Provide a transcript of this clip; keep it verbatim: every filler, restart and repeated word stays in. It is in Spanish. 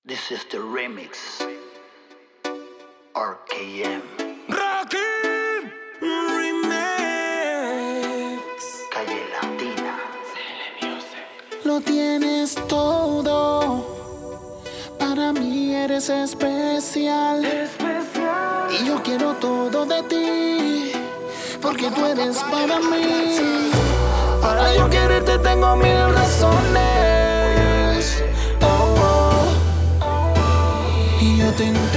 This is the remix. R K M. Rakim Remix. Calle Latina. Lo tienes todo. Para mí eres especial. Especial. Y yo quiero todo de ti, porque tú eres para mí. Para yo quererte tengo mil razones. Oh, oh. Y yo te entiendo.